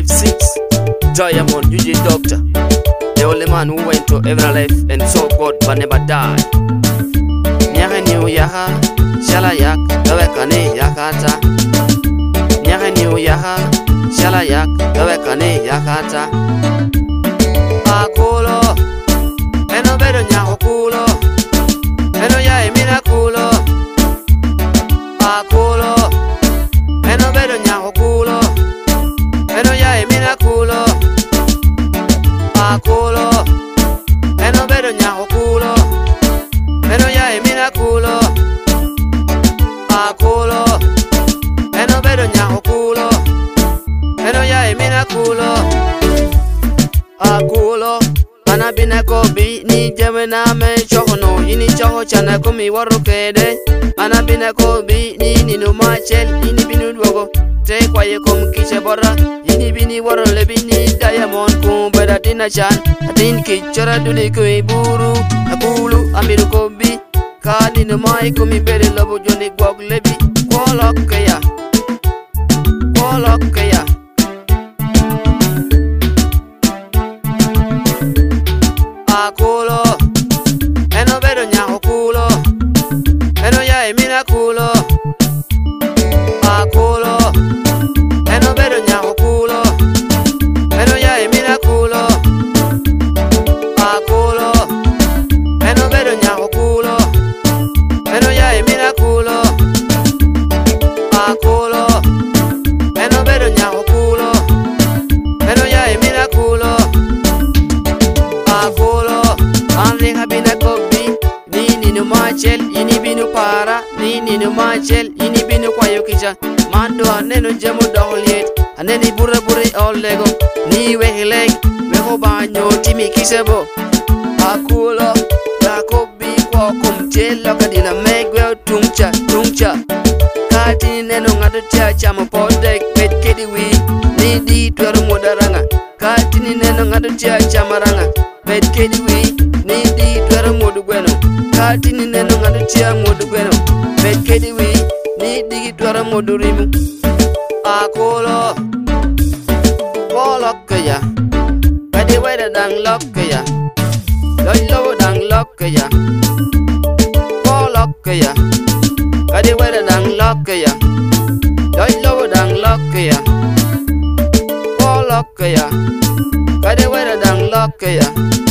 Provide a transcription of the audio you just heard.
6 Diamond UJ Doctor, the only man who went to every life and saw God but never died. Nyaka ni yaha shala yak dawekane yakata. Nyaka ni yaha shala yak dawekane yakata. Akulo eno bedo nyako kulo eno ya emina kulo. Akulo eno bedo nyako kulo eno ya emina kulo. Akulo eno bedo nyako kulo eno ya emina kulo. Akulo eno bedo nyako kulo eno ya emina kulo. Akulo anabina kobi ni jamena me chokono ini choko chana kumi waro kede. Anabina kobi ni ninu machel ini binu dwogo te kwaye kom kiche bora ini bini waro lebini Diamond kumbeda tina chan atin kichora duni kui buru akulu amiru kobi ka ninu mai kumi bere lobo joni gwag lebi kwalok kaya Akulo eno bedo nyako kulo eno ya emina kulo. Akulo eno bedo nyako kulo eno ya emina kulo. Akulo eno bedo nyako kulo eno ya emina kulo. Akulo eno bedo nyako kulo eno ya emina kulo. Akulo anri habina kobi ni ninu machel ini binu para ni ninu machel ini binu kwayo kicha mando aneno jamu doliet aneni bure olego ni wehileg weho banyo timi kisebo. Akulo la kobi kwa kumchelo kadila megwe tungcha kati neno ngado tia chamo podek bet kediwi ni di twero modaranga kati ni neno ngado tia chamaranga bet kediwi ni di twero modu gweno kati ni neno ngado tia modu gweno bet kediwi ni di twero modu rimu. Akulo bolokya kadi weda dang lokya lo dang lokya bolokya kadi weda dang lokya lo dang lokya bolokya kadi weda dang lokya.